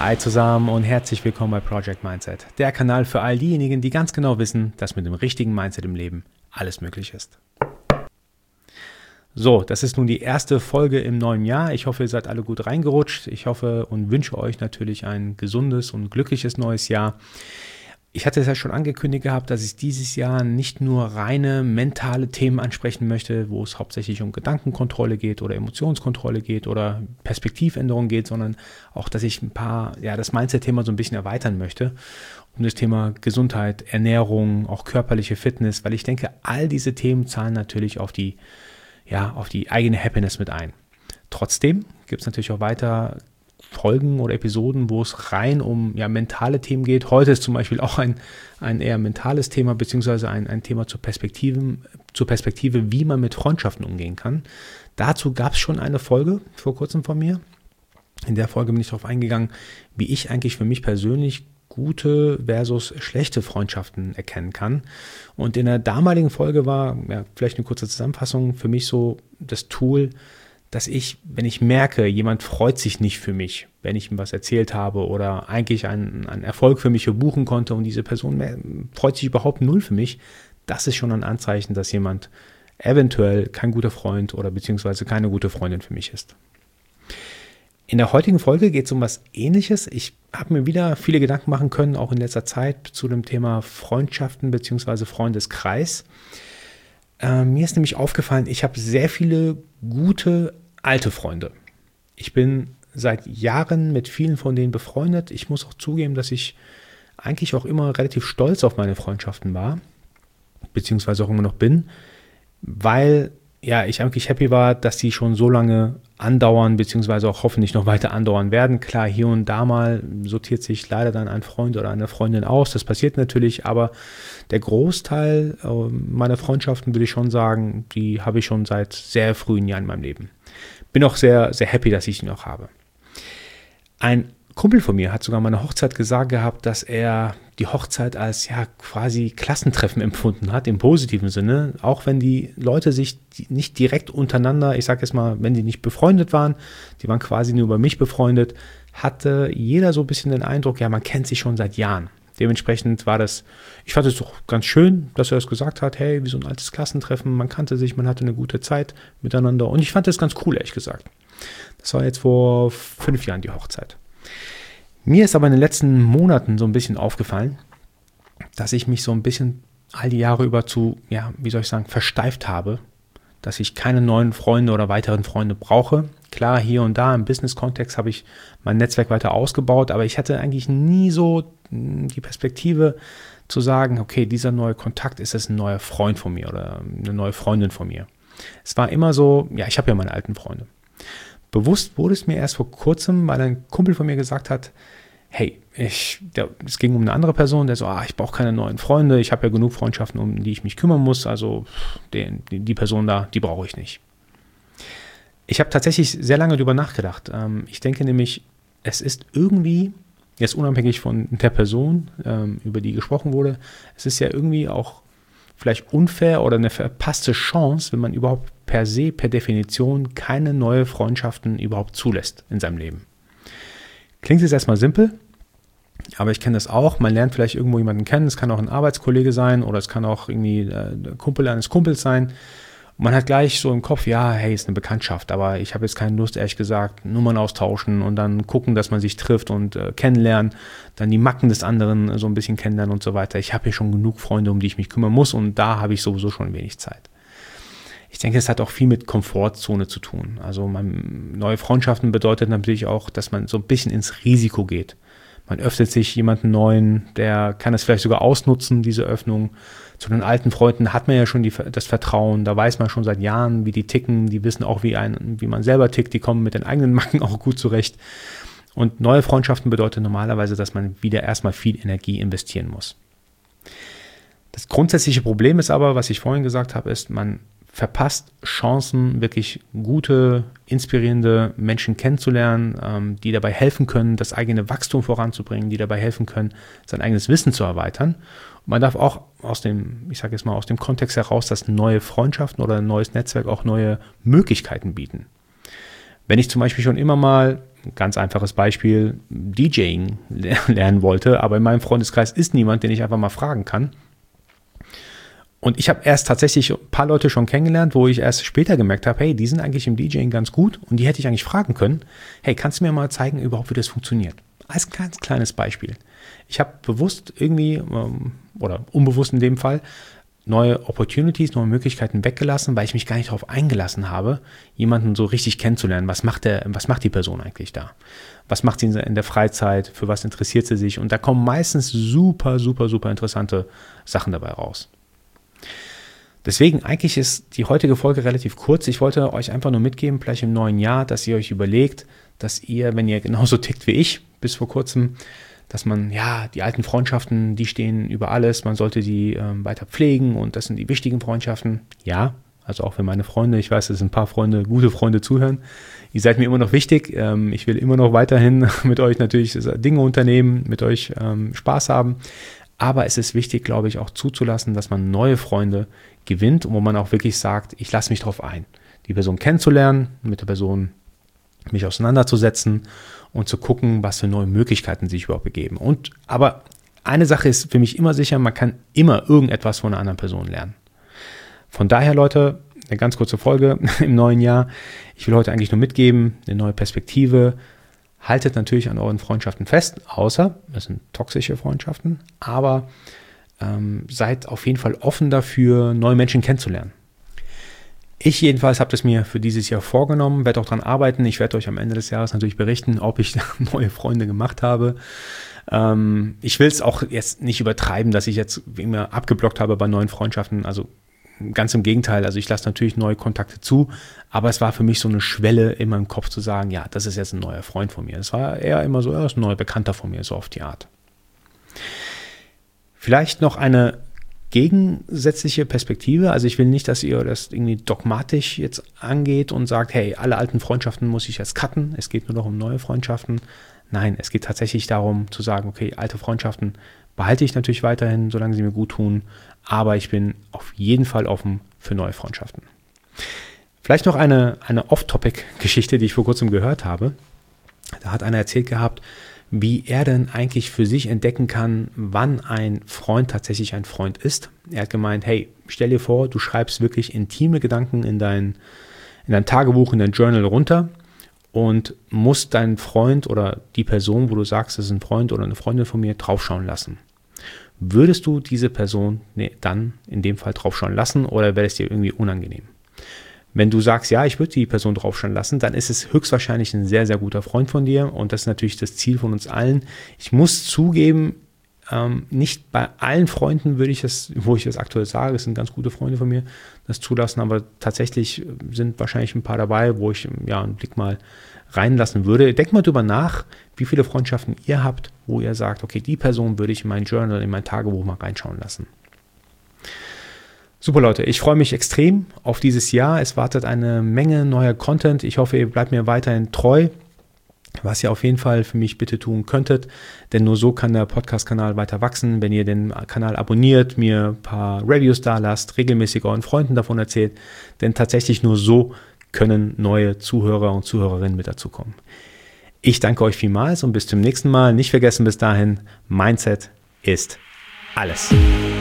Hi zusammen und herzlich willkommen bei Project Mindset, der Kanal für all diejenigen, die ganz genau wissen, dass mit dem richtigen Mindset im Leben alles möglich ist. So, das ist nun die erste Folge im neuen Jahr. Ich hoffe, ihr seid alle gut reingerutscht. Ich hoffe und wünsche euch natürlich ein gesundes und glückliches neues Jahr. Ich hatte es ja schon angekündigt gehabt, dass ich dieses Jahr nicht nur reine mentale Themen ansprechen möchte, wo es hauptsächlich um Gedankenkontrolle geht oder Emotionskontrolle geht oder Perspektivänderung geht, sondern auch, dass ich das Mindset-Thema so ein bisschen erweitern möchte, um das Thema Gesundheit, Ernährung, auch körperliche Fitness, weil ich denke, all diese Themen zahlen natürlich auf die eigene Happiness mit ein. Trotzdem gibt es natürlich auch weiter Folgen oder Episoden, wo es rein um mentale Themen geht. Heute ist zum Beispiel auch ein eher mentales Thema, beziehungsweise ein Thema zur Perspektive, wie man mit Freundschaften umgehen kann. Dazu gab es schon eine Folge vor kurzem von mir. In der Folge bin ich darauf eingegangen, wie ich eigentlich für mich persönlich gute versus schlechte Freundschaften erkennen kann. Und in der damaligen Folge war, vielleicht eine kurze Zusammenfassung, für mich so das Tool, dass wenn ich merke, jemand freut sich nicht für mich, wenn ich ihm was erzählt habe oder eigentlich einen Erfolg für mich verbuchen konnte und diese Person freut sich überhaupt null für mich, das ist schon ein Anzeichen, dass jemand eventuell kein guter Freund oder beziehungsweise keine gute Freundin für mich ist. In der heutigen Folge geht es um was Ähnliches. Ich habe mir wieder viele Gedanken machen können, auch in letzter Zeit, zu dem Thema Freundschaften beziehungsweise Freundeskreis. Mir ist nämlich aufgefallen, ich habe sehr viele gute alte Freunde. Ich bin seit Jahren mit vielen von denen befreundet. Ich muss auch zugeben, dass ich eigentlich auch immer relativ stolz auf meine Freundschaften war, beziehungsweise auch immer noch bin, weil ich eigentlich happy war, dass die schon so lange andauern, beziehungsweise auch hoffentlich noch weiter andauern werden. Klar, hier und da mal sortiert sich leider dann ein Freund oder eine Freundin aus. Das passiert natürlich, aber der Großteil meiner Freundschaften, würde ich schon sagen, die habe ich schon seit sehr frühen Jahren in meinem Leben. Bin auch sehr, sehr happy, dass ich sie noch habe. Ein Kumpel von mir hat sogar meine Hochzeit gesagt gehabt, dass er die Hochzeit als quasi Klassentreffen empfunden hat, im positiven Sinne, auch wenn die Leute sich nicht direkt untereinander, ich sage jetzt mal, wenn die nicht befreundet waren, die waren quasi nur über mich befreundet, hatte jeder so ein bisschen den Eindruck, man kennt sich schon seit Jahren. Dementsprechend ich fand es doch ganz schön, dass er das gesagt hat, hey, wie so ein altes Klassentreffen, man kannte sich, man hatte eine gute Zeit miteinander und ich fand das ganz cool, ehrlich gesagt. Das war jetzt vor 5 Jahren die Hochzeit. Mir ist aber in den letzten Monaten so ein bisschen aufgefallen, dass ich mich so ein bisschen all die Jahre über versteift habe, dass ich keine neuen Freunde oder weiteren Freunde brauche. Klar, hier und da im Business-Kontext habe ich mein Netzwerk weiter ausgebaut, aber ich hatte eigentlich nie so die Perspektive zu sagen, okay, dieser neue Kontakt ist es ein neuer Freund von mir oder eine neue Es von mir. Es war immer so, ich habe ja meine alten Freunde. Bewusst wurde es mir erst vor kurzem, weil ein Kumpel von mir gesagt hat, hey, es ging um eine andere Person, der so, ich brauche keine neuen Freunde, ich habe ja genug Freundschaften, um die ich mich kümmern muss, also die Person da, die brauche ich nicht. Ich habe tatsächlich sehr lange darüber nachgedacht. Ich denke nämlich, es ist irgendwie, jetzt unabhängig von der Person, über die gesprochen wurde, es ist ja irgendwie auch vielleicht unfair oder eine verpasste Chance, wenn man überhaupt per Definition keine neue Freundschaften überhaupt zulässt in seinem Leben. Klingt jetzt erstmal simpel, aber ich kenne das auch. Man lernt vielleicht irgendwo jemanden kennen, es kann auch ein Arbeitskollege sein oder es kann auch irgendwie der Kumpel eines Kumpels sein. Und man hat gleich so im Kopf, ist eine Bekanntschaft, aber ich habe jetzt keine Lust, ehrlich gesagt, Nummern austauschen und dann gucken, dass man sich trifft und kennenlernen, dann die Macken des anderen so ein bisschen kennenlernen und so weiter. Ich habe hier schon genug Freunde, um die ich mich kümmern muss und da habe ich sowieso schon wenig Zeit. Ich denke, es hat auch viel mit Komfortzone zu tun. Also neue Freundschaften bedeutet natürlich auch, dass man so ein bisschen ins Risiko geht. Man öffnet sich jemanden Neuen, der kann es vielleicht sogar ausnutzen, diese Öffnung. Zu den alten Freunden hat man ja schon das Vertrauen, da weiß man schon seit Jahren, wie die ticken, die wissen auch, wie man selber tickt, die kommen mit den eigenen Macken auch gut zurecht. Und neue Freundschaften bedeutet normalerweise, dass man wieder erstmal viel Energie investieren muss. Das grundsätzliche Problem ist aber, was ich vorhin gesagt habe, ist, man verpasst Chancen, wirklich gute, inspirierende Menschen kennenzulernen, die dabei helfen können, das eigene Wachstum voranzubringen, die dabei helfen können, sein eigenes Wissen zu erweitern. Und man darf auch aus dem Kontext heraus, dass neue Freundschaften oder ein neues Netzwerk auch neue Möglichkeiten bieten. Wenn ich zum Beispiel schon immer mal ganz einfaches Beispiel, DJing lernen wollte, aber in meinem Freundeskreis ist niemand, den ich einfach mal fragen kann. Und ich habe erst tatsächlich ein paar Leute schon kennengelernt, wo ich erst später gemerkt habe, hey, die sind eigentlich im DJing ganz gut und die hätte ich eigentlich fragen können, hey, kannst du mir mal zeigen überhaupt, wie das funktioniert? Als ganz kleines Beispiel. Ich habe bewusst irgendwie, oder unbewusst in dem Fall, neue Opportunities, neue Möglichkeiten weggelassen, weil ich mich gar nicht darauf eingelassen habe, jemanden so richtig kennenzulernen. Was macht die Person eigentlich da? Was macht sie in der Freizeit? Für was interessiert sie sich? Und da kommen meistens super, super, super interessante Sachen dabei raus. Deswegen, eigentlich ist die heutige Folge relativ kurz. Ich wollte euch einfach nur mitgeben, vielleicht im neuen Jahr, dass ihr euch überlegt, dass ihr, wenn ihr genauso tickt wie ich, bis vor kurzem, dass man, ja, die alten Freundschaften, die stehen über alles, man sollte die weiter pflegen und das sind die wichtigen Freundschaften. Ja, also auch für meine Freunde, ich weiß, dass ein paar Freunde, gute Freunde zuhören. Ihr seid mir immer noch wichtig. Ich will immer noch weiterhin mit euch natürlich Dinge unternehmen, mit euch Spaß haben. Aber es ist wichtig, glaube ich, auch zuzulassen, dass man neue Freunde gewinnt und wo man auch wirklich sagt, ich lasse mich darauf ein, die Person kennenzulernen, mit der Person mich auseinanderzusetzen und zu gucken, was für neue Möglichkeiten sich überhaupt begeben. Aber eine Sache ist für mich immer sicher, man kann immer irgendetwas von einer anderen Person lernen. Von daher, Leute, eine ganz kurze Folge im neuen Jahr. Ich will heute eigentlich nur mitgeben, eine neue Perspektive. Haltet natürlich an euren Freundschaften fest, außer es sind toxische Freundschaften, aber seid auf jeden Fall offen dafür, neue Menschen kennenzulernen. Ich jedenfalls habe das mir für dieses Jahr vorgenommen, werde auch daran arbeiten. Ich werde euch am Ende des Jahres natürlich berichten, ob ich neue Freunde gemacht habe. Ich will es auch jetzt nicht übertreiben, dass ich jetzt immer abgeblockt habe bei neuen Freundschaften. Also ganz im Gegenteil. Also ich lasse natürlich neue Kontakte zu, aber es war für mich so eine Schwelle in meinem Kopf zu sagen, ja, das ist jetzt ein neuer Freund von mir. Es war eher immer so, ja, das ist ein neuer Bekannter von mir, so auf die Art. Vielleicht noch eine gegensätzliche Perspektive. Also ich will nicht, dass ihr das irgendwie dogmatisch jetzt angeht und sagt, hey, alle alten Freundschaften muss ich jetzt cutten. Es geht nur noch um neue Freundschaften. Nein, es geht tatsächlich darum zu sagen, okay, alte Freundschaften behalte ich natürlich weiterhin, solange sie mir gut tun. Aber ich bin auf jeden Fall offen für neue Freundschaften. Vielleicht noch eine Off-Topic-Geschichte, die ich vor kurzem gehört habe. Da hat einer erzählt gehabt, wie er denn eigentlich für sich entdecken kann, wann ein Freund tatsächlich ein Freund ist. Er hat gemeint, hey, stell dir vor, du schreibst wirklich intime Gedanken in dein Tagebuch, in dein Journal runter und musst deinen Freund oder die Person, wo du sagst, das ist ein Freund oder eine Freundin von mir, draufschauen lassen. Würdest du diese Person dann in dem Fall draufschauen lassen oder wäre es dir irgendwie unangenehm? Wenn du sagst, ja, ich würde die Person draufschauen lassen, dann ist es höchstwahrscheinlich ein sehr, sehr guter Freund von dir und das ist natürlich das Ziel von uns allen. Ich muss zugeben, nicht bei allen Freunden würde ich das, wo ich das aktuell sage, es sind ganz gute Freunde von mir, das zulassen, aber tatsächlich sind wahrscheinlich ein paar dabei, wo ich ja einen Blick mal reinlassen würde. Denkt mal drüber nach, wie viele Freundschaften ihr habt, wo ihr sagt, okay, die Person würde ich in mein Journal, in mein Tagebuch mal reinschauen lassen. Super Leute, ich freue mich extrem auf dieses Jahr. Es wartet eine Menge neuer Content. Ich hoffe, ihr bleibt mir weiterhin treu, was ihr auf jeden Fall für mich bitte tun könntet, denn nur so kann der Podcast-Kanal weiter wachsen. Wenn ihr den Kanal abonniert, mir ein paar Reviews da lasst, regelmäßig euren Freunden davon erzählt, denn tatsächlich nur so können neue Zuhörer und Zuhörerinnen mit dazukommen. Ich danke euch vielmals und bis zum nächsten Mal. Nicht vergessen bis dahin, Mindset ist alles.